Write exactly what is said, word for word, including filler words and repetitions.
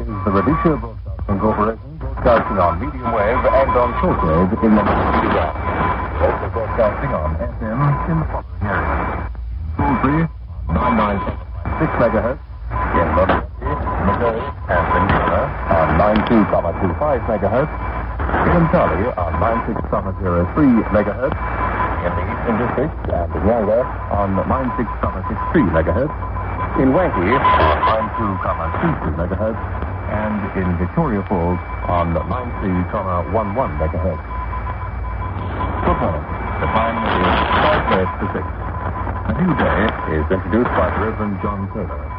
is the Rhodesia Broadcasting Corporation, broadcasting on medium wave and on shortwave in the Mississippi Valley. Also broadcasting on F M in the following areas. Toll free, nine nine seven six megahertz, in Mississippi, Missouri, and Indiana on nine two point two five megahertz, in Charlie on nine six point zero three megahertz, in the Eastern District and in Yanga on nine six point six three megahertz, in Wanky on nine two point two two megahertz, and in Victoria Falls on nine three point one one megahertz. Good morning. The time is five minutes to six. A new day is introduced by the Reverend John Taylor.